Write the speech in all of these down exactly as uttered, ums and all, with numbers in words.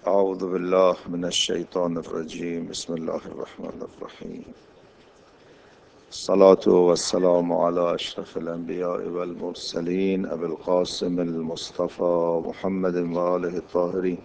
أعوذ بالله من الشيطان الرجيم. بسم الله الرحمن الرحيم. الصلاة والسلام على أشرف الأنبياء والمرسلين أبي القاسم المصطفى محمد وآله الطاهرين.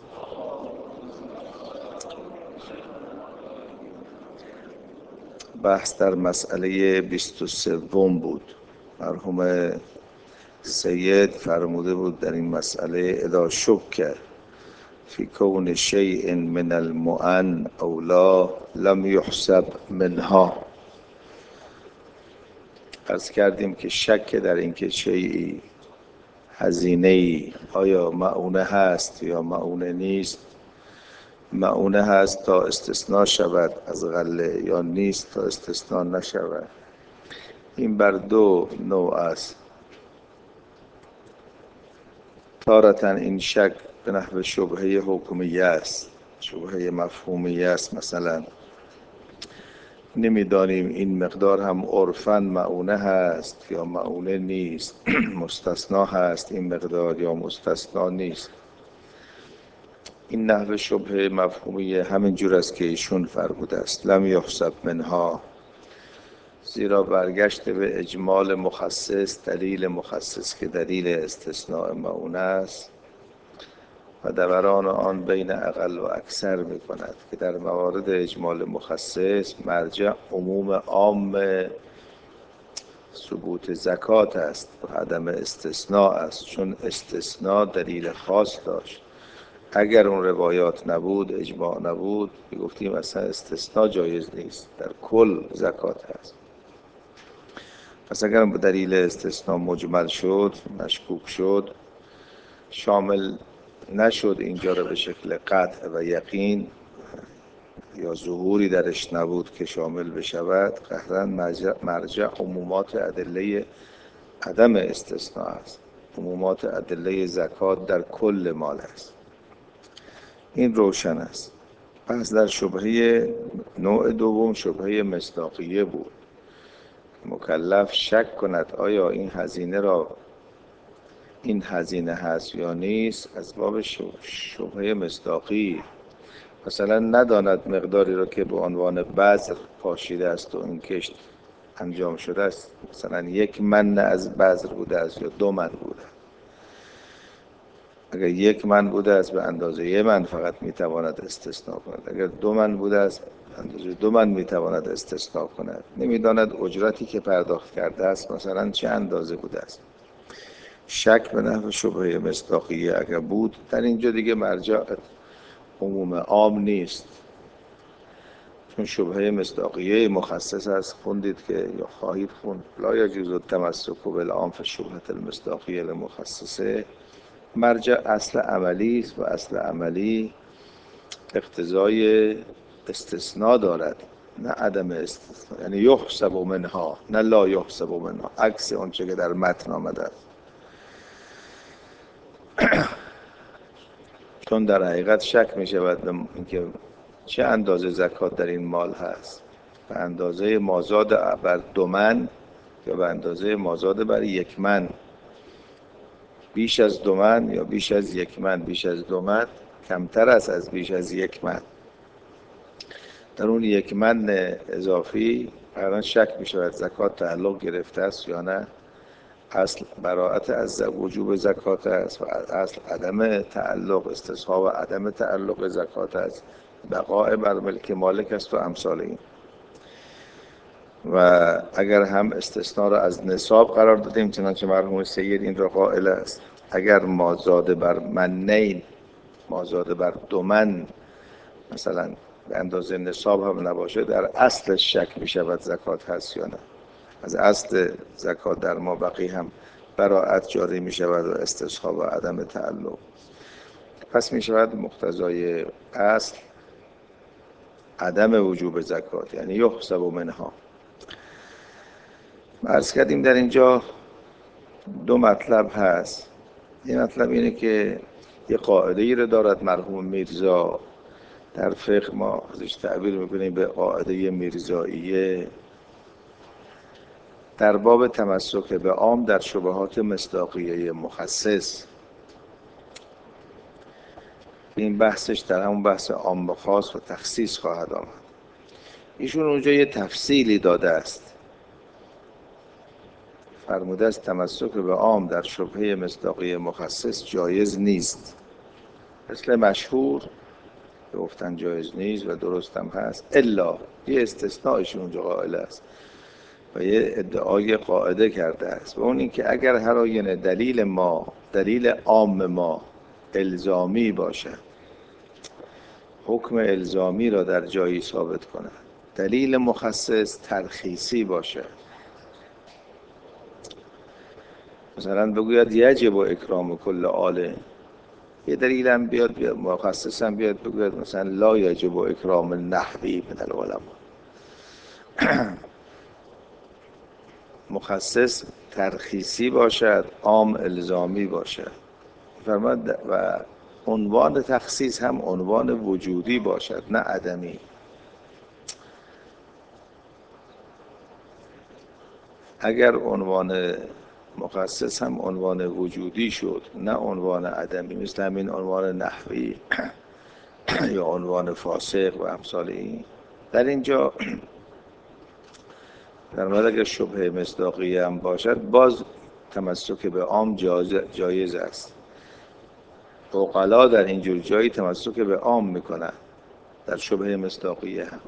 بحث در مسئله بیست و سوم بود. مرحوم سید فرموده بود در این مسئله اذا شک فی کون شیء من المؤن او لا لم یحسب منها. عرض کردیم که شک در اینکه شیئی هزینه‌ای آیا مؤونه هست یا مؤونه نیست، مؤونه هست تا استثناء شود از غله یا نیست تا استثناء نشود، این بر دو نوع است. تارة این شک به نحو شبهه حکمیه است، شبهه مفهومیه است. مثلا نمیدانیم این مقدار هم عرفاً مؤونه هست یا مؤونه نیست، مستثنا هست این مقدار یا مستثنا نیست. این نحو شبهه مفهومیه همین جور است که ایشون فرموده است لم یحسب منها، زیرا برگشته به اجمال مخصص، دلیل مخصص که دلیل استثناء مؤونه است و دوران آن بین اقل و اکثر می کند که در موارد اجمال مخصص مرجع عموم عام ثبوت زکات است و عدم استثناء است، چون استثناء دلیل خاص داشت. اگر اون روایات نبود، اجماع نبود، گفتیم اصلا استثناء جایز نیست، در کل زکات هست. پس اگر به دلیل استثناء مجمل شد، مشکوک شد، شامل نشد اینجا را به شکل قطع و یقین یا ظهوری درش نبود که شامل بشود، قطعاً مرجع, مرجع عمومات ادله عدم استثناء است. عمومات ادله زکات در کل مال است. این روشن است. پس در شبهه نوع دوم شبهه مصداقیه بود. مکلف شک کند آیا این هزینه را این هزینه هست یا نیست، از باب شبهه مصداقی. مثلا نداند مقداری را که به عنوان بذر پاشیده است و این کشت انجام شده است، مثلا یک من از بذر بوده است یا دو من بوده. اگر یک من بوده است به اندازه یک من فقط میتواند استثناء کند، اگر دو من بوده است به اندازه دو من میتواند استثناء کند. نمیداند اجرتی که پرداخت کرده است مثلا چه اندازه بوده است. شک به نحو شبهه مصداقیه اگر بود، در اینجا دیگه مرجع عموم عام نیست، چون شبهه مصداقیه مخصص است. خوندید که یا خواهید خوند لا یجوز التمسک بالعام فی الشبهة المصداقیه المخصصه. مرجع اصل عملی است و اصل عملی اقتضای استثناء دارد نه عدم استثناء، یعنی یحسب منها نه لا یحسب منها، عکس آنچه که در متن آمده است. چون در حقیقت شک می شود به اینکه چه اندازه زکات در این مال هست، به اندازه مازاد بر دو من یا به اندازه مازاد بر یک من، بیش از دو من یا بیش از یک من. بیش از دو من کمتر است از بیش از یک من. در اون یک من اضافی قرآن شک می شود زکات تعلق گرفته است یا نه. اصل براءت از وجوب زکات است و اصل عدم تعلق، استصحاب و عدم تعلق زکات است، بقاء بر ملک مالک است و امثال این. و اگر هم استثناء را از نصاب قرار دادیم، چنانچه مرحوم سید این را قائل است، اگر مازاد بر منین، مازاد بر دو من مثلا به اندازه نصاب هم نباشه، در اصل شک می شود زکات هست یا نه. از اصل زکات در ما بقی هم براءت جاری می شود و استصحاب و عدم تعلق. پس می شود مقتضای اصل عدم وجوب زکات، یعنی یحسب منها. عرض کردیم در اینجا دو مطلب هست. یه مطلب اینه که یه قاعده ای رو دارد مرحوم میرزا، در فقه ما ازش تعبیر میکنیم به قاعده میرزاییه، در باب تمسک به عام در شبهات مصداقیه مخصص. این بحثش در همون بحث عام و خاص و تخصیص خواهد آمد. ایشون اونجا یه تفصیلی داده است، فرموده است تمسک به عام در شبهه مصداقی مخصص جایز نیست. مثل مشهور گفتن جایز نیست و درست هم هست، الا یه استثنائشون اونجا قائل است و یه ادعای قاعده کرده است و اون این که اگر هر آینه دلیل ما دلیل عام ما الزامی باشد، حکم الزامی را در جایی ثابت کند، دلیل مخصص ترخیصی باشد، مثلا بگوید یجب و اکرام کل آله، یه دلیل هم بیاد, بیاد مخصص هم بیاد بگوید مثلا لا یجب و اکرام النحوی من العلماء. مخصص ترخیصی باشد، عام الزامی باشد. فرمود و عنوان تخصیص هم عنوان وجودی باشد نه عدمی. اگر عنوان مخصص هم عنوان وجودی شد نه عنوان عدمی، مثل همین عنوان نحوی یا عنوان فاسق و امثال این، در اینجا در مورد اگر شبهه مصداقی هم باشد باز تمسک به عام جایز, جایز است. عقلا در اینجور جایی تمسک به عام میکنن در شبهه مصداقی هم،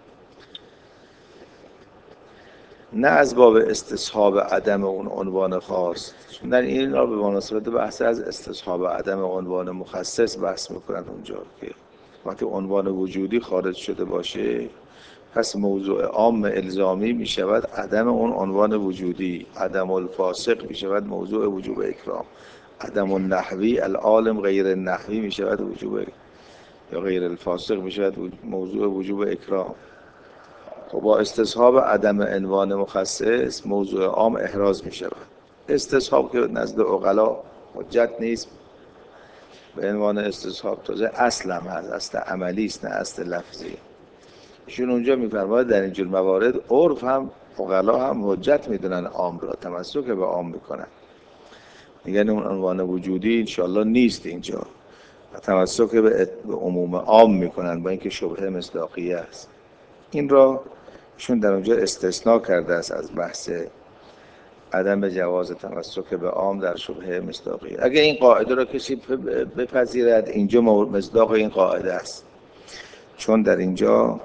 نه از باب استصحاب عدم اون عنوان خاص. چون در این را به مناسبت بحث از استصحاب عدم عنوان مخصص بحث میکنن اونجا که وقتی عنوان وجودی خارج شده باشه پس موضوع عام الزامی می شود عدم اون عنوان وجودی، عدم الفاسق می شود موضوع وجوب اکرام، عدم النحوی العالم غیر النحوی می شود وجوب، یا غیر الفاسق می شود موضوع وجوب اکرام. خب با استصحاب عدم عنوان مخصص موضوع عام احراز می شود. استصحاب که نزد عقلا حجت نیست به عنوان استصحاب، تازه اصل هم هست، اصل عملی است نه اصل لفظی. ایشون اونجا میفرماید در اینجور موارد عرف هم عقلا هم حجت میدونن عام را، تمسک به عام میکنن، میگن اون عنوان وجودی انشالله نیست اینجا، تمسک به عموم عام میکنن با اینکه شبهه مصداقیه است. این را ایشون در اونجا استثناء کرده است از بحث عدم جواز تمسک به عام در شبهه مصداقیه. اگه این قاعده را کسی بپذیرد اینجا مصداق این قاعده است، چون در اینجا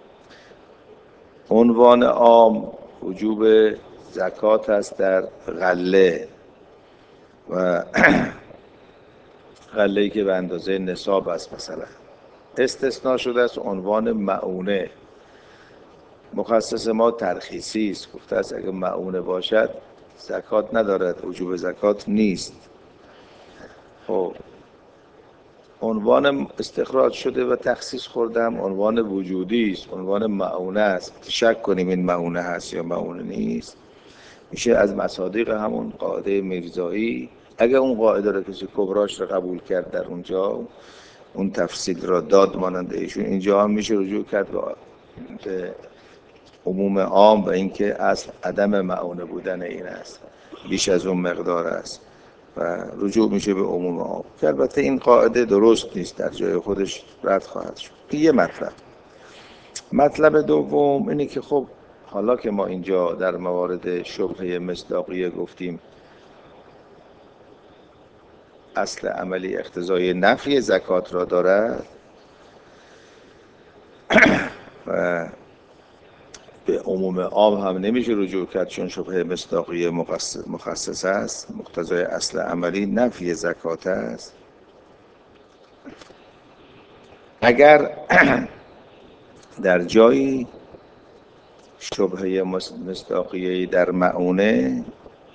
عنوان عام وجوب زکات است در غله و غله‌ای که به اندازه نصاب است. مثلا استثناء شده است عنوان معونه، مخصص ما ترخیصی است، گفته است اگه معونه باشد زکات ندارد، وجوب زکات نیست. خب عنوان استخراج شده و تخصیص خورده هم عنوان وجودی است، عنوان معونه است. شک کنیم این معونه هست یا معونه نیست، میشه از مصادیق همون قاعده میرزایی، اگر اون قاعده را کسی کبراش را قبول کرد در اونجا اون تفصیل را داد ماننده ایشون، اینجا هم میشه رجوع کرد به عموم عام و اینکه اصل عدم معونه بودن این است، بیش از اون مقدار است و رجوع میشه به عموم عام، که البته این قاعده درست نیست، در جای خودش رد خواهد شد. یه مطلب. مطلب دوم اینه که خب حالا که ما اینجا در موارد شبهه مصداقیه گفتیم اصل عملی اقتضای نفی زکات را دارد و به عموم عام هم نمیشه رجوع کرد چون شبهه مصداقیه مخصص است، مقتضای اصل عملی نفی زکات است. اگر در جایی شبهه مصداقیه در معونه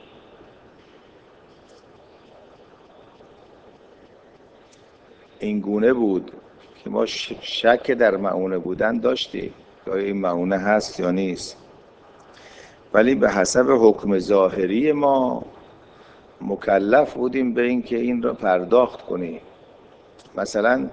این گونه بود که ما شک در معونه بودن داشتیم که آیا این معونه هست یا نیست، ولی به حسب حکم ظاهری ما مکلف بودیم به این که این را پرداخت کنیم. مثلا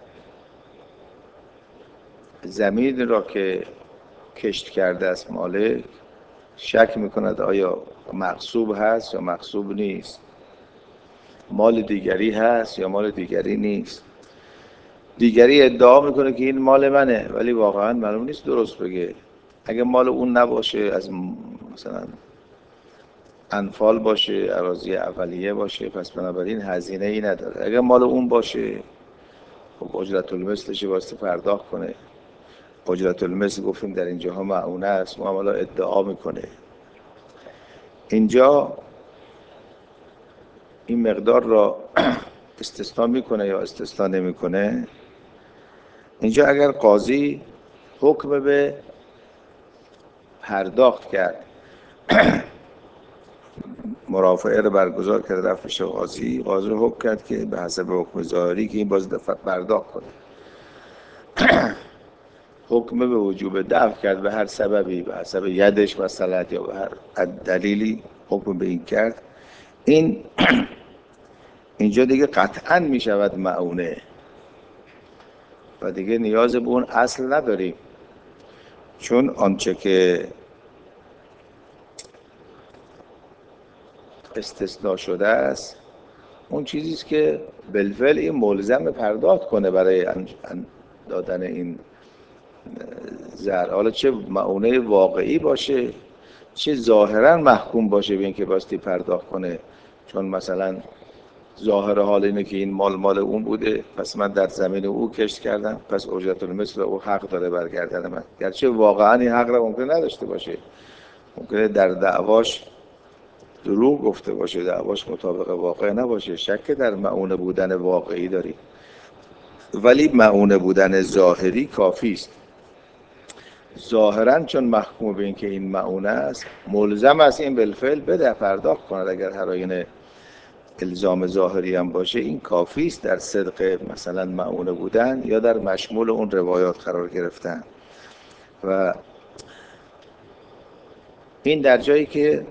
زمین را که کشت کرده است مالک شک میکند آیا مغصوب هست یا مغصوب نیست، مال دیگری هست یا مال دیگری نیست. دیگری ادعا میکنه که این مال منه ولی واقعا معلوم نیست درست بگه. اگه مال اون نباشه، از مثلا انفال باشه، اراضی اولیه باشه، پس بنابراین هزینه ای نداره. اگه مال اون باشه، خب اجرت المثلش واسه پرداخت کنه. اجرت المثل گفتیم در اینجاها معونه است، معامله ادعا میکنه. اینجا این مقدار را استثناء میکنه یا استثناء نمیکنه. اینجا اگر قاضی حکم به پرداخت کرد، مرافعه رو برگزار کرد، رفتش قاضی، قاضی حکم کرد که به حسب حکم ظاهری که این باز دفعه پرداخت کنه. حکم به وجوب دفع کرد به هر سببی، به حسب یدش مثلا یا به هر دلیلی حکم به این کرد. این اینجا دیگه قطعاً می شود معونه و دیگه نیاز به اون اصل نداریم، چون آنچه که استثناء شده است اون چیزیست که بالفعل این ملزم پرداخت کنه برای دادن این زر. حالا چه معونه واقعی باشه، چه ظاهرا محکوم باشه به اینکه باستی پرداخت کنه، چون مثلا ظاهر حال اینه که این مال مال اون بوده، پس من در زمین او کشت کردم، پس اجرت المثل او حق داره برگردن من، گرچه واقعا این حق را ممکن نداشته باشه، ممکنه در دعواش دروغ گفته باشه، دعواش مطابق واقع نباشه، شک در معونه بودن واقعی داری، ولی معونه بودن ظاهری کافی است. ظاهرا چون محکوم به این که این معونه است، ملزم است این بالفعل بده پرداخت کند. اگر هر آینه الزام ظاهری هم باشه، این کافی است در صدق مثلا معونه بودن یا در مشمول اون روایات قرار گرفتن. و این در جایی که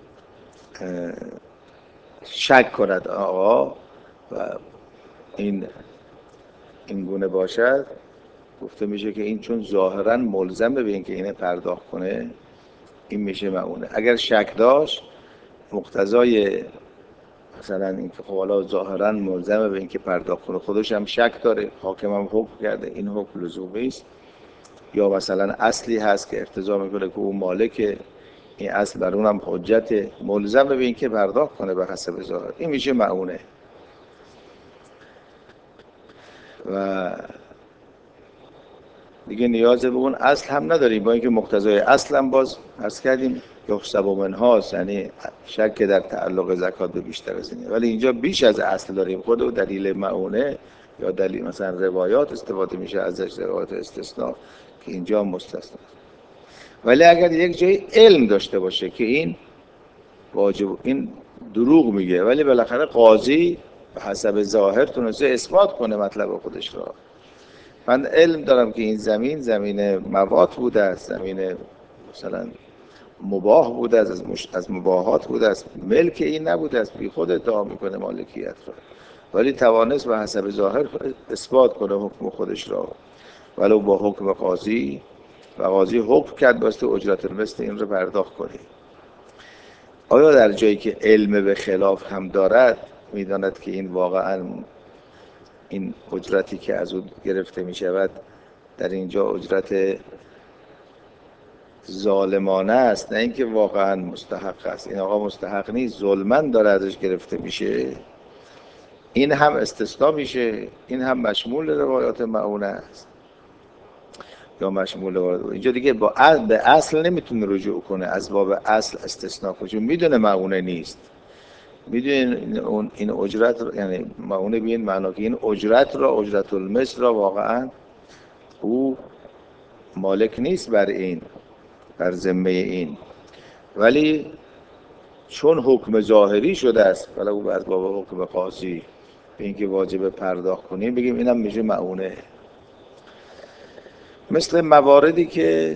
شک کند آقا و این این گونه باشد، گفته میشه که این چون ظاهرا ملزمه به این که اینه پرداخت کنه، این میشه معونه. اگر شک داشت، مقتضای مثلا این که خب حالا ظاهرا ملزمه به این که پرداخت کنه، خودش هم شک داره، حاکم هم حکم کرده این حکم لزومی است، یا مثلا اصلی هست که ارتضا میکنه که اون مالک این اصل بر اونم حجت، ملزمه به این که پرداخت کنه به حسب ظاهر، این میشه معونه. و دیگه نیاز به اون اصل هم نداریم، با اینکه مقتضای اصل هم باز عرض کردیم یحسب منهاست، یعنی شک در تعلق زکات به بیشتر از اینه، ولی اینجا بیش از اصل داریم. خود دلیل معونه یا دلیل مثلا روایات استفاده میشه ازش، روایات استثناء که اینجا مستثنا. ولی اگر یک جای علم داشته باشه که این واجب، این دروغ میگه، ولی بالاخره قاضی به حسب ظاهر تونسته اثبات کنه مطلب خودش را، من علم دارم که این زمین زمین مواد بوده است، زمین مثلا مباح بوده است، از, مش... از مباحات بوده است، ملک این نبوده است، بی خود ادعا میکنه مالکیت را، ولی توانست به حسب ظاهر اثبات کنه حکم خودش را ولو با حکم قاضی، و قاضی حکم کرد باسته اجرت المثل این رو پرداخت کنی. آیا در جایی که علم به خلاف هم دارد، میداند که این واقعا این اجرتی که از او گرفته می شود در اینجا اجرت ظالمانه است، نه اینکه واقعا مستحق است، این آقا مستحق نیست، ظلماً داره ازش گرفته میشه، این هم استثناء میشه، این هم مشمول روایات معونه است یا مشمول روایات. اینجا دیگه با اصل به اصل نمیتونه رجوع کنه، از باب اصل استثناء کنه، چون میدونه معونه نیست، میدونین اون این اجرت، یعنی معونه به این معنا که این اجرت را، اجرت المثل را واقعا او مالک نیست بر این، بر ذمه این، ولی چون حکم ظاهری شده است، ولی او از باب حکم قاضی به اینکه واجب پرداخت کنیم، بگیم اینم میشه معونه. مثل مواردی که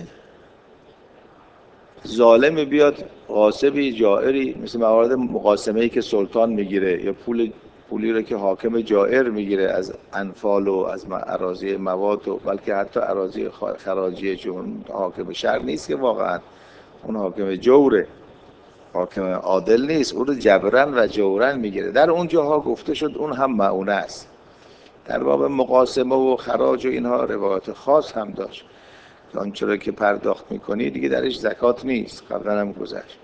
ظالم بیاد غاصبی جائری، مثل موارد مقاسمه‌ای که سلطان میگیره یا پول پولی رو که حاکم جائر میگیره از انفال و از اراضی مواد و بلکه حتی اراضی خراجی، چون حاکم شهر نیست که واقعا اون حاکم جوره، حاکم عادل نیست، اون رو جبرن و جورن میگیره، در اون جاها گفته شد اون هم معونه است. در باب مقاسمه و خراج و اینها روایات خاص هم داشت که آنچه را که پرداخت میکنی دیگه درش زکات نیست، قبلا هم گذشت.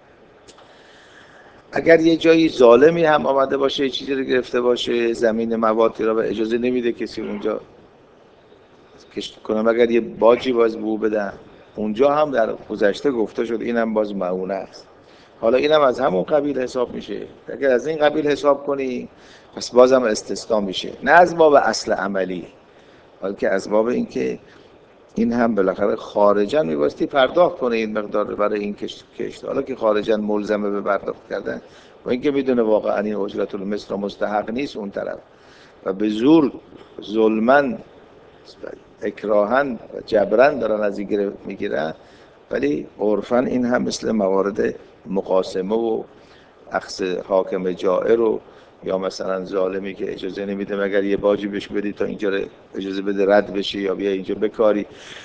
اگر یه جایی ظالمی هم آمده باشه چیزی رو گرفته باشه زمین موادی را و اجازه نمیده کسی اونجا کشت کنه مگر یه باجی باز بو بدن، اونجا هم در گذشته گفته شد اینم باز معونه است. حالا اینم از همون قبیل حساب میشه. اگر از این قبیل حساب کنی پس بازم استثناء میشه، نه از باب اصل عملی بلکه از باب این که این هم بالاخره خارجاً میباستی پرداخت کنه این مقدار برای این کشت کشت حالا که خارجاً ملزمه به پرداخت کردن و اینکه میدونه واقعا این اجرت المثل مستحق نیست اون طرف و به زور ظلماً اکراهن و جبران دارن از این میگیرن، ولی عرفاً این هم مثل موارد مقاسمه و اخذ حاکم جائر رو یا مثلا ظالمی که اجازه نمیده مگر یه باجی بهش بدی تا اینجا اجازه بده رد بشه یا بیا اینجا بکاری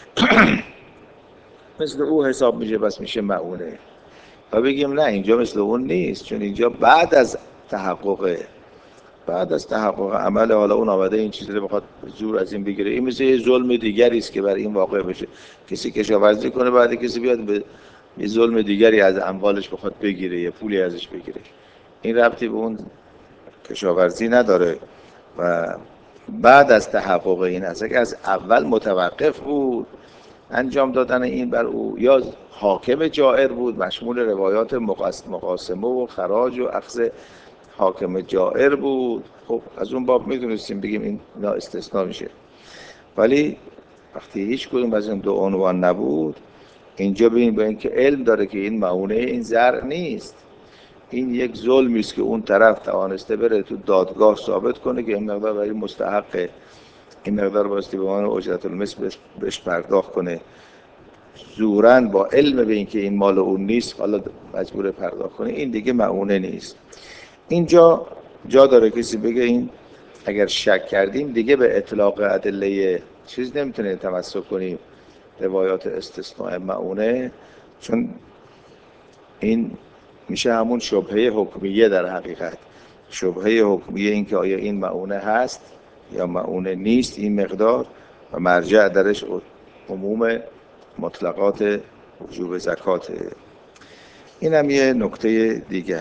مثل او حساب میشه، بس میشه معونه. و بگیم نه اینجا مثل اون نیست، چون اینجا بعد از تحقق بعد از تحقق عمل حالا اون آمده این چیزی رو بخواد زور از این بگیره، این مثل یه ظلم دیگری است که برای این واقع بشه، کسی کشاورزی کنه بعد کسی بیاد به یه ظلم دیگری از اموالش بخواد بگیره یه پولی ازش بگیره، این ربطی به اون کشاورزی نداره. و بعد از تحقق این است، اگر از اول متوقف بود انجام دادن این بر او یا حاکم جائر بود مشمول روایات مقاسمه و خراج و اخذ حاکم جائر بود، خب از اون باب میتونستیم بگیم این نا استثناء میشه. ولی وقتی هیچ کدوم از این دو عنوان نبود اینجا ببین با اینکه علم داره که این معونه این زرع نیست، این یک ظلمی است که اون طرف توانسته بره تو دادگاه ثابت کنه که این مقدار برای مستحق این مقدار باستی به عنوان اجرت المثل بهش پرداخت کنه، زوراً با علم به اینکه این مال اون نیست حالا مجبور پرداخت کنه، این دیگه معونه نیست. اینجا جا داره کسی بگه این اگر شک کردیم دیگه به اطلاق ادله چیز نمیتونه تمسک کنیم روایات استثناء معونه، چون این میشه همون شبهه حکمیه در حقیقت، شبهه حکمیه این که آیا این معونه هست یا معونه نیست این مقدار و مرجع درش عموم مطلقات وجوب زکات. این هم یه نکته دیگر.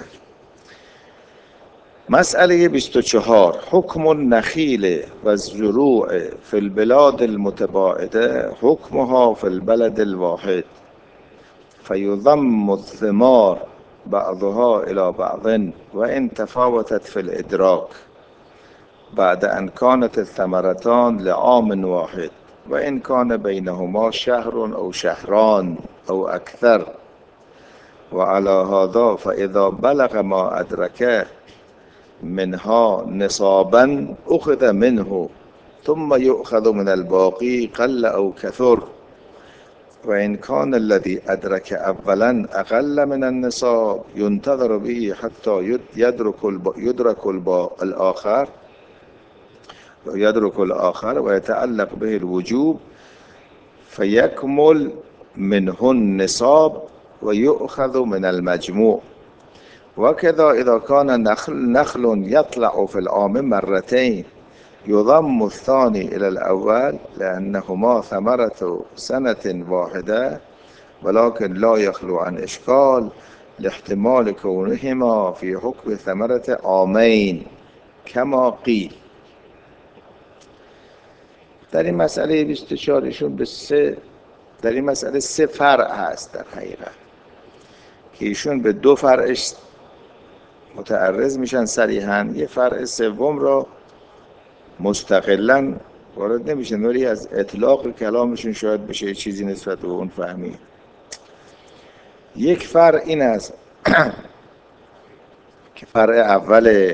مسئله بیست و چهار حکم النخیل و الزروع فی البلاد المتباعده حکمها فی البلد الواحد فیضم الثمار بعضها الى بعض و ان تفاوتت فی الادراک بعد ان كانت الثمرتان لعام واحد و ان كان بینهما شهر او شهران او اکثر و علی هذا فاذا بلغ ما ادرکه منها نصابا اخذ منه ثم يؤخذ من الباقي قل او كثر و ان كان الذي ادرك اولا اقل من النصاب ينتظر به حتى يدرك يدرك الاخر يدرك الاخر ويتعلق به الوجوب فيكمل منه النصاب ويؤخذ من المجموع. وكذا إذا كان نخل, نخل يطلع في العام مرتين يضم الثاني إلى الأول لأنهما ثمرة سنة واحدة ولكن لا يخلو عن إشكال لاحتمال كونهما في حكم ثمرة عامين كما قيل. در این مسئله بیست و چهار ایشون به سه در این مسئله سه فرع هست در حقیقت که ایشون به دو فرعش متعرض میشن صریحاً، یه فرع سوم را مستقلاً وارد نمیشن ولی از اطلاق کلامشون شاید بشه چیزی نسبت به اون فهمید. یک فرع این است که فرع اول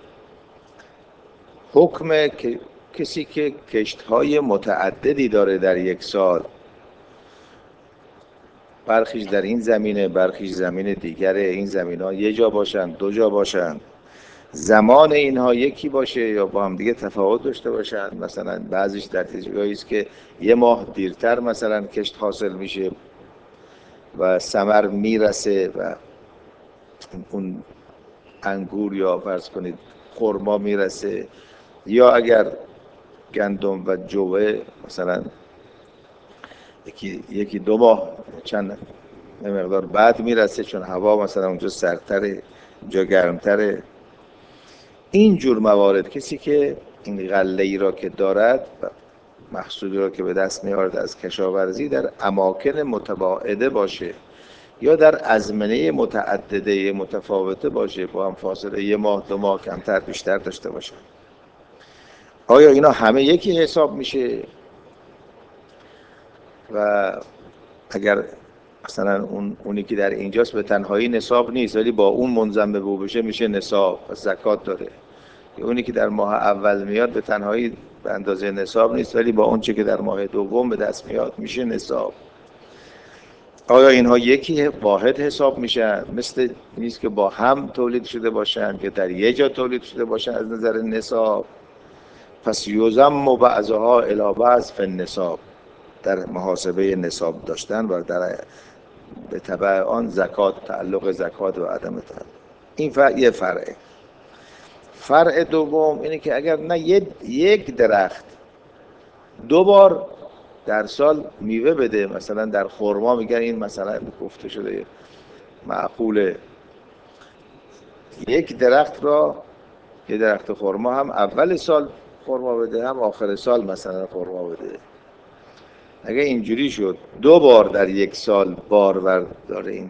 حکم که کسی که کشت‌های متعددی داره در یک سال، برخیش در این زمینه برخیش زمین دیگره، این زمین‌ها یه جا باشن دو جا باشن، زمان اینها یکی باشه یا با هم دیگه تفاوت داشته باشن، مثلا بعضیش در جایی است که یه ماه دیرتر مثلا کشت حاصل میشه و ثمر میرسه و اون انگور یا فرض کنید خرما میرسه، یا اگر گندم و جوه مثلا یکی یکی دو ماه چند مقدار بعد میرسه، چون هوا مثلا اونجا سردتره اونجا گرمتره. این جور موارد کسی که این غله ای را که دارد و محصولی را که به دست میارد از کشاورزی در اماکن متباعده باشه یا در ازمنه متعدده متفاوته باشه، با هم فاصله یه ماه دو ماه کمتر بیشتر داشته باشه، آیا اینا همه یکی حساب میشه؟ و اگر مثلا اون اونی که در اینجاست به تنهایی نصاب نیست ولی با اون منضم به او بشه میشه نصاب و زکات داره، یا اونی که در ماه اول میاد به تنهایی به اندازه نصاب نیست ولی با اون چه که در ماه دوم به دست میاد میشه نصاب، آیا اینها یکی واحد حساب میشن؟ مثل نیست که با هم تولید شده باشن یا در یه جا تولید شده باشن از نظر نصاب؟ پس یوزم و بعضها الی بعض فی النصاب، در محاسبه نصاب داشتن و در به تبع آن زکات، تعلق زکات و عدم تعلق. این فرع یه فرعه. فرع دوم اینه که اگر نه یک درخت دو بار در سال میوه بده، مثلا در خرما میگن این مثلا گفته شده معقوله، یک درخت را یه درخت خرما هم اول سال خرما بده هم آخر سال مثلا خرما بده، اگه اینجوری شد دو بار در یک سال بارور داره این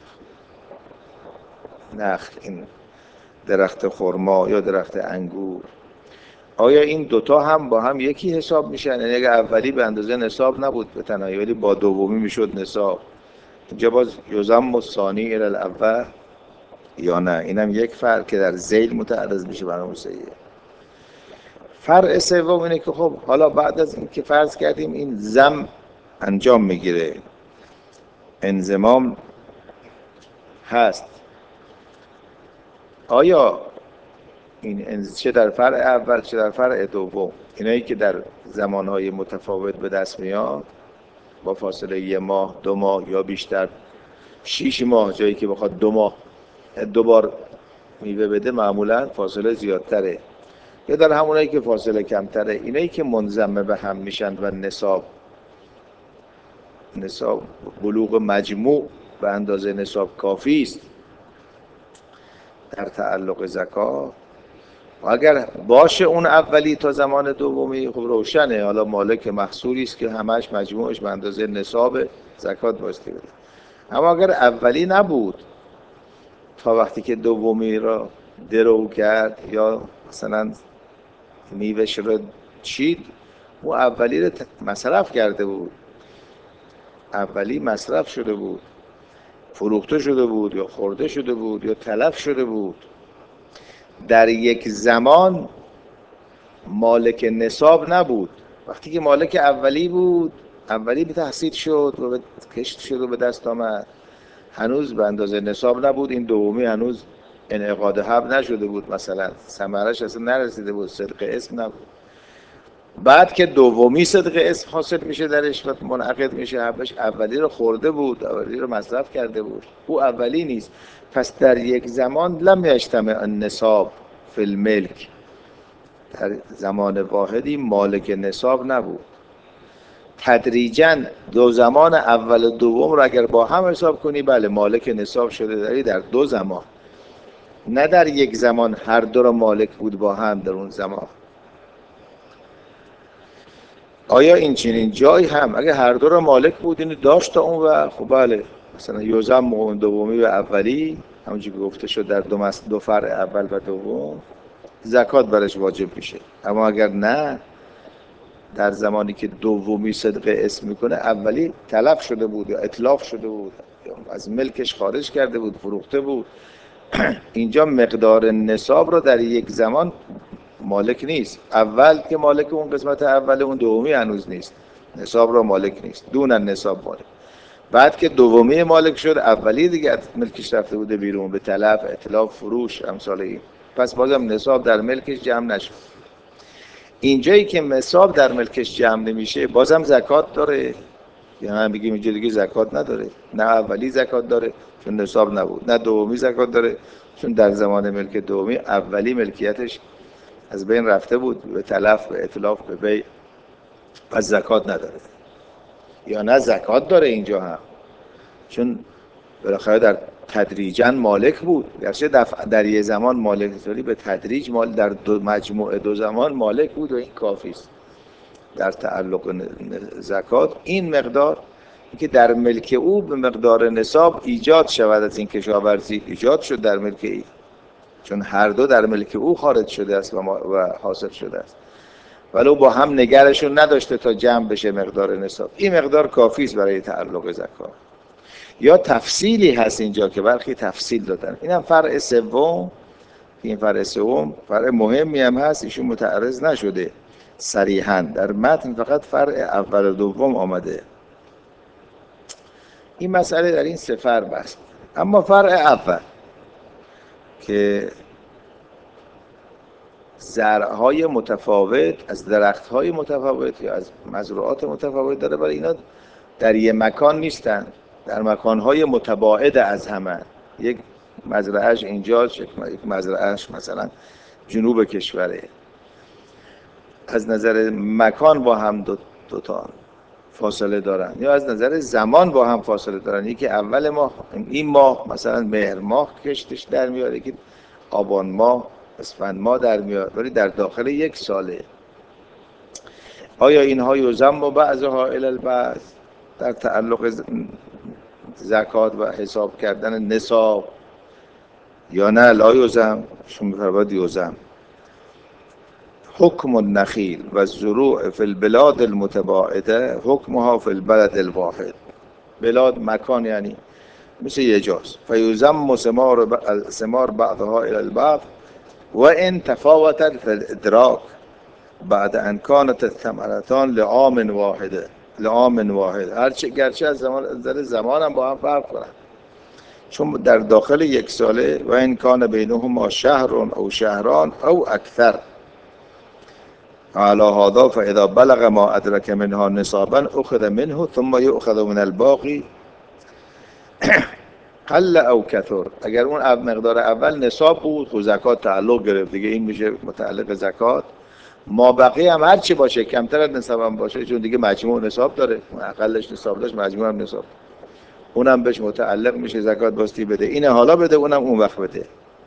نخل، این درخت خرما یا درخت انگور، آیا این دوتا هم با هم یکی حساب میشن؟ یعنی اگه اولی به اندازه نصاب نبود به تنهایی ولی با دومی میشد نصاب، اینجا باز یوزم و ثانی الی الاول یا نه؟ اینم یک فرع که در ذیل متعرض میشه بر اون سیه. فرع سوم اینه که خب حالا بعد از این که فرض کردیم این زم انجام میگیره، انضمام هست، آیا این چه در فرع اول چه در فرع دوم اینایی که در زمانهای متفاوت به دست میاد با فاصله یه ماه دو ماه یا بیشتر شیش ماه، جایی که بخواد دو ماه دو بار میوه بده معمولا فاصله زیادتره، یا در همونایی که فاصله کمتره، اینایی که منضم به هم میشن و نصاب نصاب بلوغ مجموع به اندازه نصاب کافی است در تعلق زکات، و اگر باشه اون اولی تا زمان دومی خب روشنه، حالا مالک محصولی است که همش مجموعش به اندازه نصاب زکات باستی بده. اما اگر اولی نبود تا وقتی که دومی را درو کرد یا مثلا میوهش رو چید، اون اولی رو مصرف کرده بود، اولی مصرف شده بود، فروخته شده بود یا خورده شده بود یا تلف شده بود، در یک زمان مالک نصاب نبود. وقتی که مالک اولی بود، اولی به تحصیل شد و به کشت شد و به دست آمد، هنوز به اندازه نصاب نبود، این دومی هنوز انعقاد حب نشده بود، مثلا ثمرش اصلا نرسیده بود، صدق اسم نبود. بعد که دومی صدق اسم حاصل میشه درش و منعقد میشه حبش، اولی رو خورده بود، اولی رو مصرف کرده بود، او اولی نیست. پس در یک زمان لم یجتمع النصاب فی الملک، در زمان واحدی مالک نصاب نبود. تدریجاً دو زمان اول و دوم رو اگر با هم حساب کنی بله مالک نصاب شده داری در دو زمان، نه در یک زمان هر دو رو مالک بود با هم در اون زمان. آیا این چنین جایی هم اگه هر دو رو مالک بود اینو داشت تا اون و خب بله مثلا یوزم و دومی و اولی همونجوری که گفته شد در دو, دو فرع اول و دوم زکات برش واجب میشه. اما اگر نه، در زمانی که دومی صدق اسم میکنه اولی تلف شده بود یا اتلاف شده بود یا از ملکش خارج کرده بود، فروخته بود، اینجا مقدار نصاب رو در یک زمان مالک نیست. اول که مالک اون قسمت اول، اون دومی هنوز نیست، نصاب رو مالک نیست، دون نصاب مالک. بعد که دومی مالک شد، اولی دیگه ملکش رفته بوده بیرون به تلف، اتلاف، فروش، امثال این، پس بازم نصاب در ملکش جمع نشد. اینجایی که نصاب در ملکش جمع نمیشه بازم زکات داره، یا نه بگیم اینجا دیگه زکات نداره؟ نه اولی زکات داره چون نصاب نبود، نه دومی زکات داره چون در زمان ملک دومی اولی ملکیتش از بین رفته بود به تلف، به اتلاف، به بیع، پس زکات نداره. یا نه زکات داره اینجا هم، چون بالاخره در تدریجاً مالک بود، گرچه در یه زمان مالک نیست، به تدریج مال در دو مجموعه دو زمان مالک بود و این کافی است. در تعلق زکات این مقدار که در ملک او به مقدار نصاب ایجاد شود از این کشاورزی ایجاد شد در ملک ای، چون هر دو در ملک او خارج شده است و, و حاصل شده است، ولو با هم نگرشون نداشته تا جمع بشه مقدار نصاب. این مقدار کافی است برای تعلق زکات. یا تفصیلی هست اینجا که برخی تفصیل دادن. اینم فرع سوم، این فرع سوم فرع مهمی هم هست، ایشون متعرض نشده صریحاً، در متن فقط فرع اول و دوم آمده. این مسئله در این سه فرع بست. اما فرع اول که زرع‌های متفاوت از درخت‌های متفاوت یا از مزروعات متفاوت داره، برای اینا در یک مکان نیستن، در مکان‌های متباعد از همه. یک مزرعه‌اش اینجاست، یک مزرعه‌اش مثلا جنوب کشوره، از نظر مکان با هم دو, دو تا فاصله دارن، یا از نظر زمان با هم فاصله دارن. یکی اول ماه، این ماه مثلا مهر ماه کشتش در میاد، یکی آبان ماه، اسفند ماه در میاد، ولی در داخل یک ساله. آیا اینها یضم و بعضها الی البعض در تعلق زکات و حساب کردن نصاب یا نه؟ لا یضم، شون می‌فرماید یضم. حکم النخیل و الزروع فی البلاد المتباعده حکمها فی البلد الواحد. بلاد مکان یعنی مثل یه جاست. فیضم ثمار ثمار بعضها الی البعض و ان تفاوتت فی الادراک بعد ان کانت الثمرتان لعام واحده لعام واحد. هرچه گرچه از زمان از زمان هم با هم فرق کنند، چون در داخل یک ساله و ان کان بینهما شهر او شهران او اکثر. علی هذا فاذا بلغ ما ادرک منها نصابا اخذ منه ثم یؤخذ من الباقی قل او کثر. اگر اون مقدار اول نصاب بود خب زکات تعلق گرفت دیگه، این میشه متعلق زکات. ما بقیه هم هر چی باشه، کمتر از نصاب هم باشه، چون دیگه مجموع نصاب داره، اقلش نصاب داشت مجموع هم نصاب، اونم بهش متعلق میشه زکات باستی بده. اینه حالا بده، اونم اون وقت بده.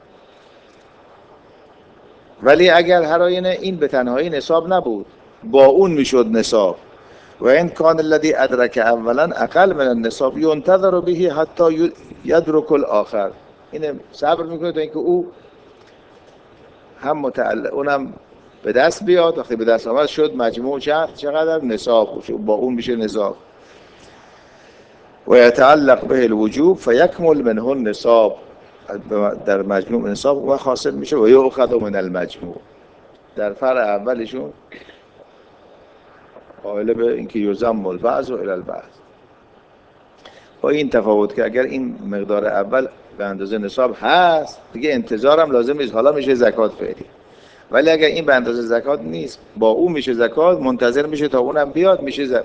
ولی اگر هر آینه این به تنهایی نصاب نبود، با اون میشد نصاب. و این کان الذی ادرک اولا اقل من النصاب ينتظر به حتی یدرک الاخر. این صبر میکنه تا اینکه او هم متعلق اونم به دست بیاد. وقتی به دست آمد شد مجموع چقدر نصاب، با اون میشه نصاب. و یتعلق به الوجوب فیکمل منه النصاب، در مجموع نصاب و حاصل میشه. و یؤخذ من المجموع. در فرع اولشون قائل به اینکه یضم البعض و الی البعض. با این تفاوت که اگر این مقدار اول به اندازه نصاب هست دیگه انتظارم لازم نیست، حالا میشه زکات فعلی. ولی اگر این به اندازه زکات نیست، با اون میشه زکات، منتظر میشه تا اونم بیاد، میشه ز...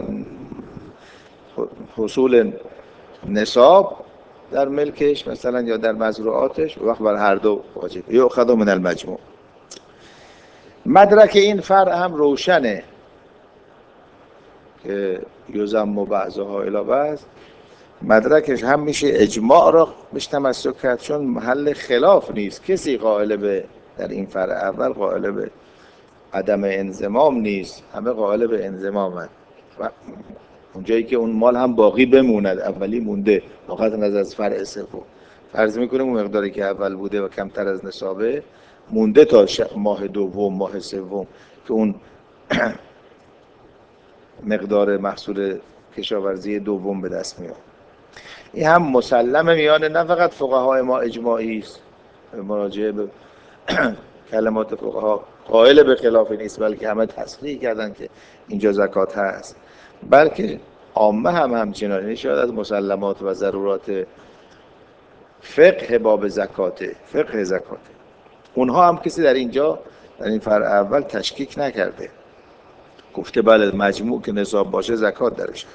حصول نصاب در ملکش مثلا یا در مزروعاتش، وقت بر هر دو واجب. یؤخذ من المجموع. مدرک این فرع هم روشنه که یضم بعضها الی بعض. مدرکش هم میشه اجماع را بهش تمسک کرد، چون محل خلاف نیست. کسی قائل به در این فرع اول قائل به عدم انضمام نیست، همه قائل به انضمامند. و اونجایی که اون مال هم باقی بموند، اولی مونده، فقط نظر از فرع سوم فرض میکنیم اون مقداری که اول بوده و کمتر از نصابه مونده تا ماه دوم ماه سوم که اون مقدار محصول کشاورزی دوم به دست میاد. این هم مسلمه میانه نه فقط فقهای ما اجماعی است، مراجعه به کلمات فقها قائل به خلاف نیست، بلکه همه تصریح کردن که اینجا زکات هست، بلکه عامه هم همچنان. شاید از مسلمات و ضرورات فقه باب زکات، فقه زکات، اونها هم کسی در اینجا در این فرع اول تشکیک نکرده، گفته بله مجموع که نصاب باشه زکات درش.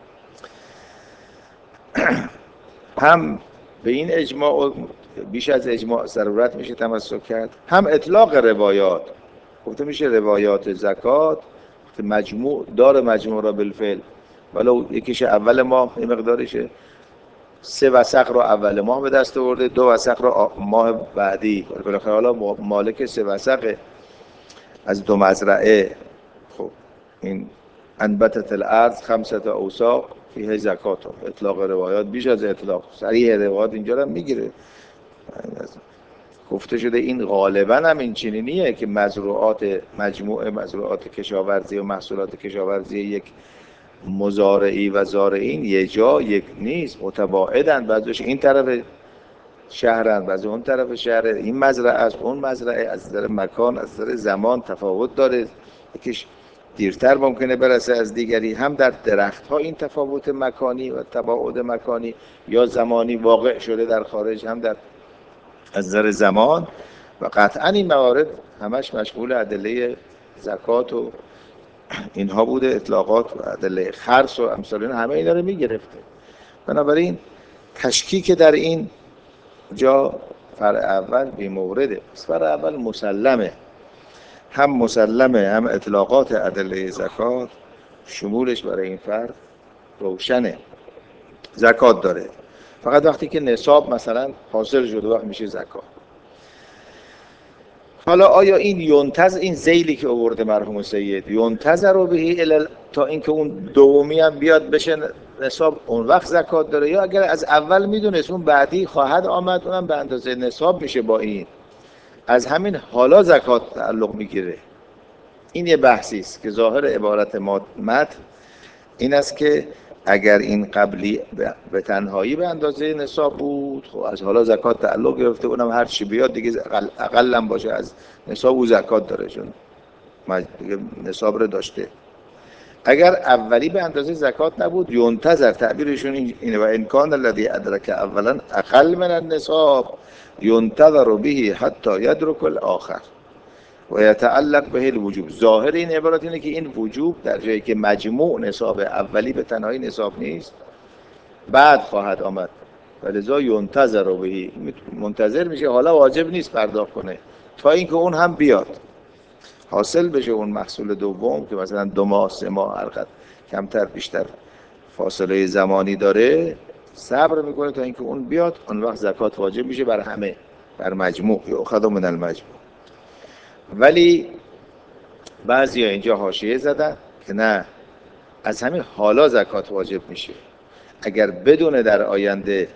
هم به این اجماع بیش از اجماع ضرورت میشه تمسک کرد، هم اطلاق روایات گفته میشه روایات زکات مجموع داره مجموع را بالفعل، ولو یکیش اول ماه یه مقدارشه، سه وسق رو اول ماه به دست آورده، دو وسق رو ماه بعدی، بالاخره حالا مالک سه وسق از دو مزرعه. خب این انبتت الارض خمسة اوساق فیه زکات، اطلاق روایات بیش از اطلاق، صریح روایات اینجا رو میگیره. گفته شده این غالبا هم این چنینیه که مزروعات مجموعه مزروعات کشاورزی و محصولات کشاورزی یک مزارعی و زارعین یه جا یک نیست، متباعدن، بعضیش این طرف شهرن بعضی اون طرف شهر، این مزرعه از اون مزرعه، از نظر مکان از نظر زمان تفاوت داره، یکیش دیرتر ممکنه برسه از دیگری، هم در درخت ها این تفاوت مکانی و تباعد مکانی یا زمانی واقع شده در خارج، هم در از نظر زمان، و قطعا این موارد همش مشمول ادله زکات و اینها بوده، اطلاقات و ادله خرص و امثال اینا، همه اینا رو میگرفته. بنابراین تشکیک در این جا فرع اول بی مورده. فرع اول مسلمه، هم مسلمه هم اطلاقات ادله زکات شمولش برای این فرد روشنه. زکات داره، فقط وقتی که نصاب مثلا حاصل شده وقت میشه زکات. حالا آیا این ینتظر، این ذیلی که آورده مرحوم سید، ینتظر رو به تا اینکه اون دومی هم بیاد بشه نصاب اون وقت زکات داره، یا اگر از اول میدونست اون بعدی خواهد آمد اونم به اندازه نصاب میشه با این، از همین حالا زکات تعلق میگیره؟ این یه بحثی است که ظاهر عبارت متن این است که اگر این قبلی به تنهایی به اندازه نصاب بود، خب از حالا زکات تعلق گرفته، اونم هر چی بیاد دیگه اقل هم باشه از نصاب او زکات داره، چون دیگه نصاب رو داشته. اگر اولی به اندازه زکات نبود، ینتظر، تعبیرشون اینه، و امکان الذی ادرک اولا اقل من النصاب ینتظر به حتی یدرک الاخر و یتعلق به الوجوب. ظاهر این عبارت اینه که این وجوب در جایی که مجموع نصاب اولی به تنهایی نصاب نیست، بعد خواهد آمد، ولذا ینتظر به، منتظر میشه، حالا واجب نیست پرداخت کنه تا اینکه اون هم بیاد حاصل بشه اون محصول دوم که مثلا دو ماه سه ماه هر قدر کمتر بیشتر فاصله زمانی داره، صبر میکنه تا اینکه اون بیاد، اون وقت زکات واجب میشه بر همه، بر مجموع، یؤخذ من المجموع. ولی بعضیا اینجا حاشیه زدن که نه، از همین حالا زکات واجب میشه. اگر بدونه در آینده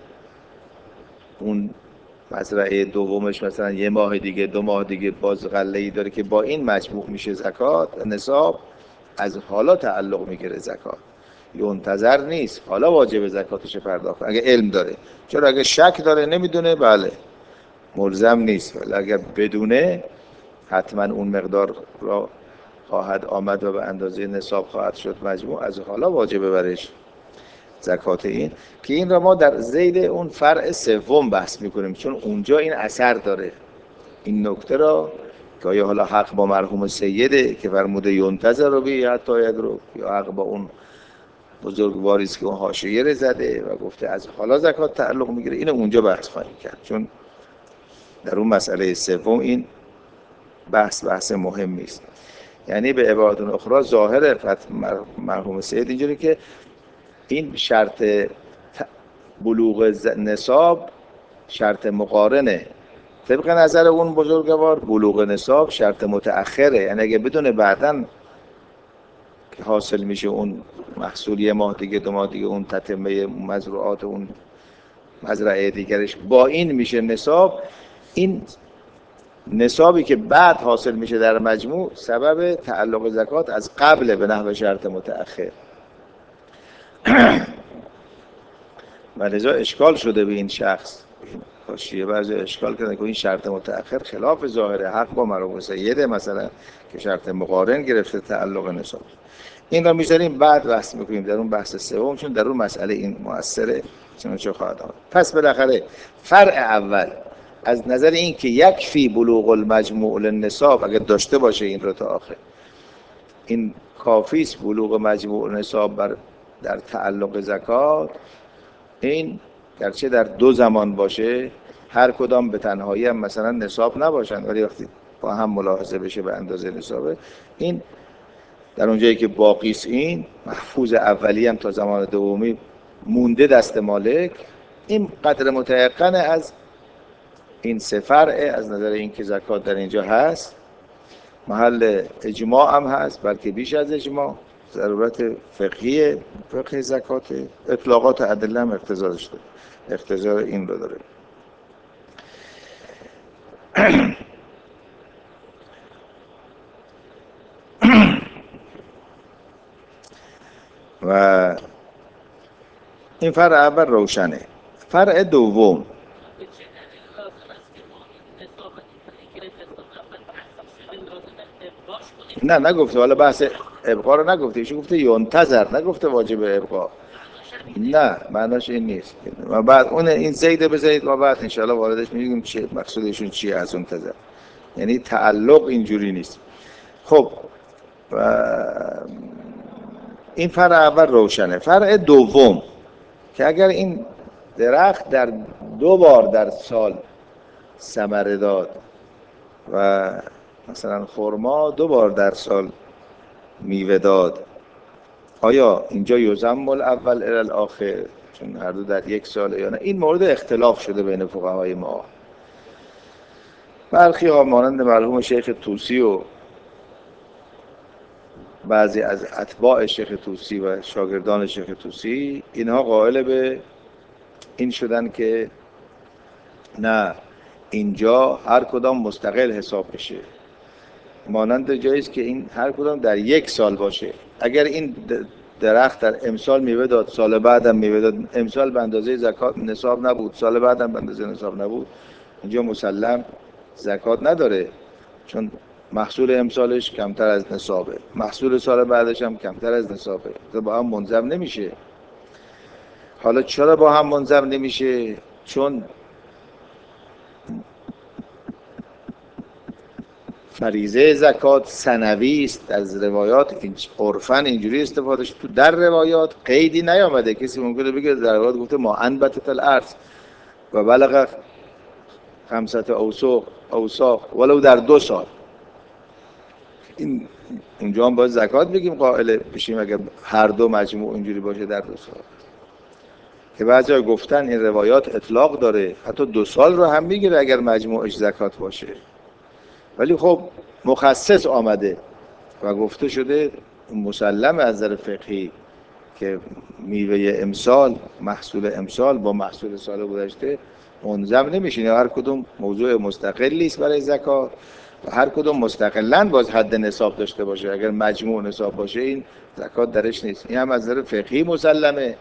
اون مزرعه دومش مثلا یه ماه دیگه دو ماه دیگه باز غله‌ای داره که با این مجموع میشه زکات نصاب، از حالا تعلق میگیره زکات، ینتظر نیست حالا واجب زکاتش پرداخت اگه علم داره. چرا اگه شک داره نمیدونه، بله ملزم نیست، ولی اگر بدونه حتما اون مقدار را خواهد آمد و به اندازه نصاب خواهد شد مجموع، از حالا واجبه برش زکات. این که این را ما در ذیل اون فرع سوم بحث میکنیم، چون اونجا این اثر داره این نکته را که آیا حالا حق با مرحوم سیده که فرموده ینتظر رو بی حتی یدرک، یا حق با اون بزرگواری است که اون حاشیه رو زده و گفته از حالا زکات تعلق میگیره. اینو اونجا بحث خواهیم کرد، چون در اون مسئله سوم این بحث بحث مهمی است. یعنی به عبارت اخرى ظاهر مرحوم سید اینجوری که این شرط بلوغ نصاب شرط مقارنه، طبق نظر اون بزرگوار بلوغ نصاب شرط متأخره، یعنی اگه بدونه بعداً که حاصل میشه اون محصول یه ماه دیگه دو ماه دیگه اون تتمه مزروعات اون مزرعه دیگرش با این میشه نصاب، این نصابی که بعد حاصل میشه در مجموع سبب تعلق زکات از قبل به نحو شرط متأخر. و لذا اشکال شده به این شخص، کاشیه بعضی اشکال کردن که این شرط متأخر خلاف ظاهر حق با مرحوم سیده مثلا که شرط مقارن گرفته تعلق نصاب. این را میذاریم بعد بحث میکنیم در اون بحث سوم، چون در اون مسئله این مؤثره چون چه خواهد آمد. پس بالاخره فرع اول از نظر این که یکفی بلوغ المجموع للنصاب، اگر داشته باشه این رو تا آخر، این کافی است بلوغ مجموع نصاب بر در تعلق زکات، این گرچه در دو زمان باشه هر کدام به تنهایی هم مثلا نصاب نباشند، ولی وقتی با هم ملاحظه بشه به اندازه نصابه. این در اونجایی که باقیس این محفوظ اولی هم تا زمان دومی مونده دست مالک، این قدر متیقن از این سه فرع از نظر اینکه زکات در اینجا هست، محل اجماع هم هست، بلکه بیش از اجماع، ضرورت فقهی فقه زکات، اطلاقات ادله هم اقتضاش داره، اقتضا این رو داره. و این فرع اول روشنه. فرع دوم نه نگفته، حالا بحث ابقا رو نگفته، ایشون گفته ینتظر، نگفته واجب ابقا. نه معناش این نیست. و بعد اون این زید بزید و بعد انشاءالله واردش میگیم چی مقصودشون چیه از منتظر، یعنی تعلق اینجوری نیست. خب و این فرع اول روشنه. فرع دوم که اگر این درخت در دو بار در سال ثمره داد و مثلا خرما دو بار در سال میوه داد، آیا اینجا یضم الاول الی الاخر چون هر دو در یک سال یا نه؟ این مورد اختلاف شده بین فقهای ما. برخی ها مانند مرحوم شیخ طوسی و بعضی از اتباع شیخ طوسی و شاگردان شیخ طوسی، اینها قائل به این شدن که نه، اینجا هر کدام مستقل حساب بشه، مانند جاییست که این هر کدام در یک سال باشه. اگر این درخت در امسال میوه داد، سال بعدم میوه داد، امسال به اندازه زکات نصاب نبود، سال بعدم به اندازه نصاب نبود، اینجا مسلم زکات نداره، چون محصول امسالش کمتر از نصابه، محصول سال بعدش هم کمتر از نصابه، با هم منضبط نمیشه. حالا چرا با هم منضبط نمیشه؟ چون فریضه زکات سنوی است. از روایات عرفاً اینجوری استفاده شده، تو در روایات قیدی نیامده. کسی ممکنه بگه در روایات گفته ما انبتت الارض و بلغ خمسة اوساق اوساق ولو در دو سال. این اونجا هم باید زکات بگیم قائل بشیم اگر هر دو مجموع اینجوری باشه در دو سال. که بعضیا گفتن این روایات اطلاق داره، حتی دو سال رو هم میگیره اگر مجموعش زکات باشه. ولی خب مخصص آمده و گفته شده مسلم از نظر فقهی که میوه امسال، محصول امسال با محصول سال گذشته منضبط نمیشه، هر کدوم موضوع مستقلی است برای زکات و هر کدوم مستقلاً باز حد نصاب داشته باشه. اگر مجموع نصاب باشه این زکات درش نیست. این هم از نظر فقهی مسلمه.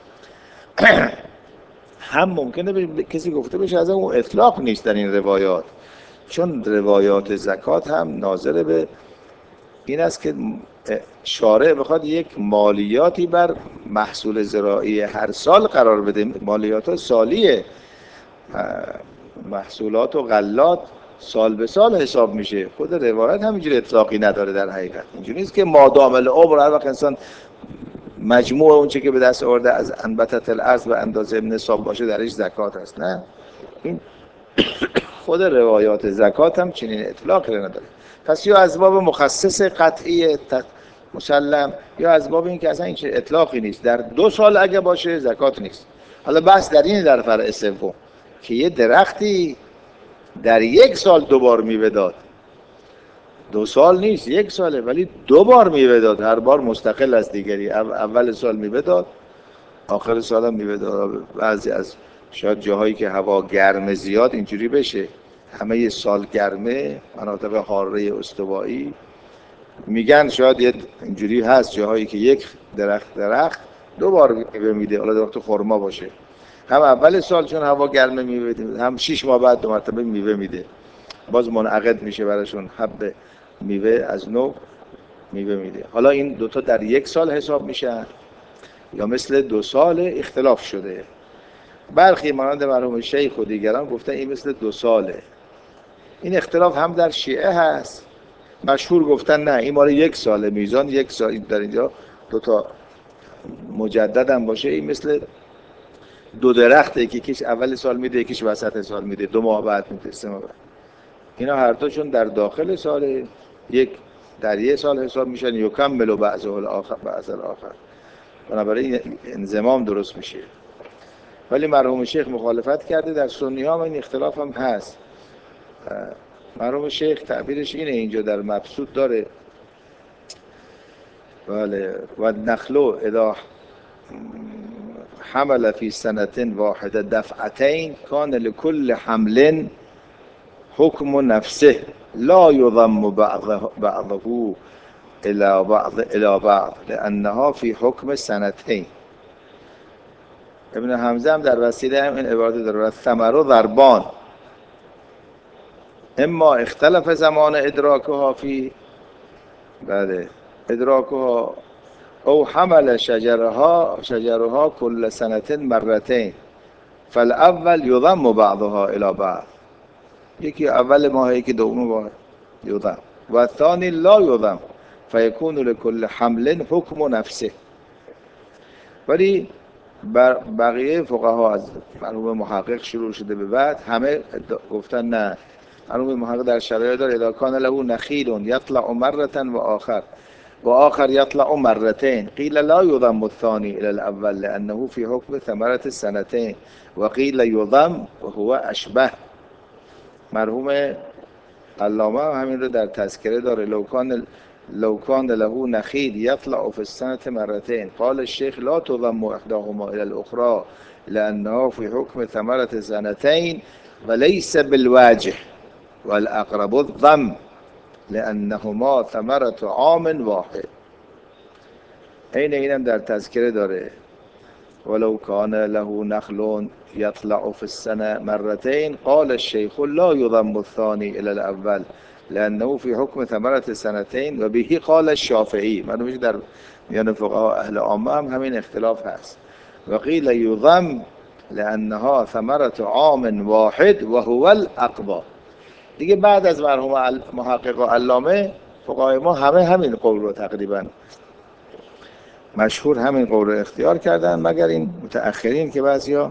هم ممکنه به کسی گفته بشه از اون اطلاق نیست در این روایات، چون روایات زکات هم ناظر به این است که شارع بخواد یک مالیاتی بر محصول زراعی هر سال قرار بده. مالیات سالیه، محصولات و غلات سال به سال حساب میشه. خود روایت همینجوری اطلاقی نداره در حقیقت. اینجوری نیست که مادام العمر هر وقت انسان مجموع اون چه که به دست آورده از انبتت الارض و اندازه نصاب باشه درش زکات هست. نه، این خود روایات زکات هم چنین اطلاقی نداره. پس یا از باب مخصص قطعی مسلم، یا از باب این که اصلا این چه اطلاقی نیست، در دو سال اگه باشه زکات نیست. حالا بحث در این در فرع سوم که یه درختی در یک سال دوبار میوه داد، دو سال نیست یک ساله، ولی دو بار میوه داد، هر بار مستقل از دیگری. اول سال میوه داد، آخر سال هم میوه داد. بعضی از شاید جاهایی که هوا گرمه زیاد اینجوری بشه، همه ی سال گرمه، مناطق حاره استوایی میگن شاید یه اینجوری هست جاهایی که یک درخت درخت دو بار میوه میده. حالا درخت خرما باشه، هم اول سال چون هوا گرمه میوه میده، هم شش ماه بعد دو مرتبه میوه میده، باز منعقد میشه براشون حب میوه از نو میوه میده. حالا این دوتا در یک سال حساب میشن یا مثل دو سال اختلاف شده. برخی مانند مرحوم شیخ و دیگران گفتن این مثل دو ساله. این اختلاف هم در شیعه هست، مشهور گفتن نه این مال یک ساله، میزان یک سال در اینجا دوتا مجدد هم باشه، این مثل دو درخته که یکیش اول سال میده یکیش وسط سال میده، دو ماه بعد میده، سه ماه بعد. اینا هر دوشون در داخل سال یک در یک سال حساب میشن، یکمل و بعضه الاخر بعض الاخر، بنابراین انضمام درست میشه. ولی مرحوم شیخ مخالفت کرده. در سنی ها این اختلاف هم هست. مرحوم شیخ تعبیرش اینه، اینجا در مبسوط داره، بله، و نخلو اذا حمل فی سنة واحده دفعتین کان لكل حمل حکم نفسه لا یضم بعضه بعضه الى بعض الى بعض لانها فی حکم سنتین. ابن حمزه هم در وسیله هم این عبارت داره، ثمر و ضربان اما اختلف زمان ادراکها فی بله ادراکها او حمل شجرها شجرها کل سنة مرتين فالاول یضم بعضها الى بعض، یکی اول ماه یکی دوم ماه یضم و الثانی لا یضم فیکون لكل حمل حکم نفسه. ولی بقیه فقها از مرحوم محقق شروع شده به بعد همه گفتن نه، مرحوم محقق در شرایط داره اذا کان له نخیل یطلع مرة و آخر و آخر یطلع مرتين قیل لا یضم الثانی الى الاول لانه فی حکم ثمرة السنتين و قیل یضم و هو اشبه. مرحوم علامه همین رو در تذکره داره، لو کان لو کان له نخیل یطلع فی السنة مرتين قال الشیخ لا تضم احداهما الى الاخرى لانها فی حکم ثمرة سنتين وليس بالواجه والاقرب الضم لانهما ثمرة عام واحد. این اینم در تذکره داره، ولو کان له نخل یطلع فی السنة مرتين قال الشیخ لا یضم الثانی الى الاول لانه فی حکم ثمرة سنتين و به قال الشافعی. معلومه در میان فقها اهل عامه هم همین اختلاف هست. و قیل یضم لانها ثمرة عام واحد و هو الاقوی. دیگه بعد از مرحوم محقق و علامه فقهای ما همه همین قول رو تقریبا مشهور همین قول رو اختیار کردن، مگر این متأخرین که بعضیا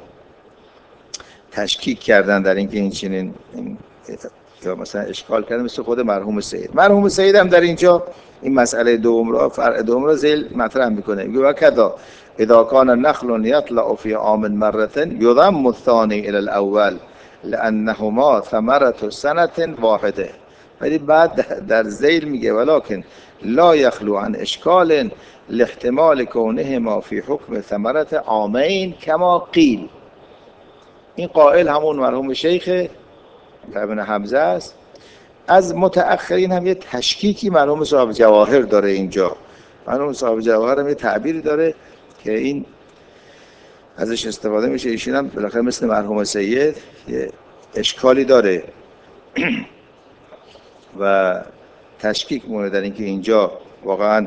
تشکیک کردن در اینکه این چنین این یا مثلا اشکال کردن، مثل خود مرحوم سید. مرحوم سید هم در اینجا این مسئله دوم را فرع دوم را ذیل مطرح میکنه، میگه وکذا اذا کان نخل یطلع فی عام مرة یضم الثانی الى الاول لانهما ثمرة سنة واحده. ولی بعد در ذیل میگه ولکن لا یخلو عن اشکال لاحتمال کونهما فی حکم ثمرة عامین کما قیل. این قائل همون مرحوم شیخ ابن حمزه است. از متأخرین هم یه تشکیکی مرحوم صاحب جواهر داره. اینجا مرحوم صاحب جواهر هم یه تعبیری داره که این ازش استفاده میشه. ایشون هم بالاخره مثل مرحوم سید یه اشکالی داره و تشکیک مونه در اینکه اینجا واقعا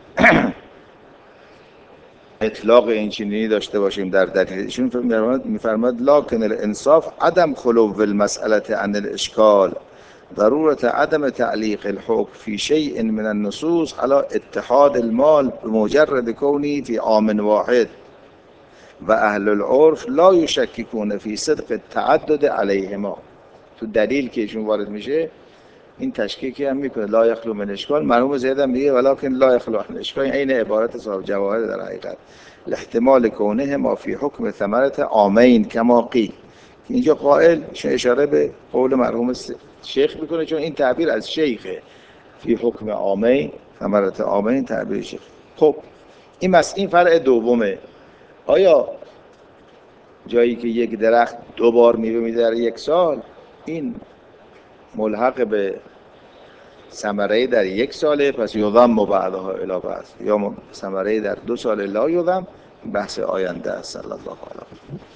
اطلاق این چنینی داشته باشیم در دلیل. ایشون میفرماد لکن الانصاف عدم خلو المسئله عن الاشکال ضرورت عدم تعلیق الحکم فی شیء من النصوص على اتحاد المال بمجرد کونی فی عام واحد و اهل العرف لا یشککون فی صدق التعدد علیهما. تو دلیل که ایشون وارد میشه این تشکیکی هم میکنه لا یخلو من اشکال. مرحوم زید هم میگه ولکن لا یخلو من اشکال، این عبارت صاحب جواهر در حقیقت احتمال کونه ما فی حکم ثمرة عامین کما قیل. اینجا قائل اشاره به قول مرحوم شیخ میکنه، چون این تعبیر از شیخه فی حکم عامین ثمرة عامین تعبیر شیخ. خب این مس این فرع دومه. آیا جایی که یک درخت دو بار میوه میده در یک سال این ملحق به ثمره در یک ساله پس یضم بعضها الی بعض، یا ثمره در دو ساله لا یضم؟ بحث آینده است. صلی الله علیه و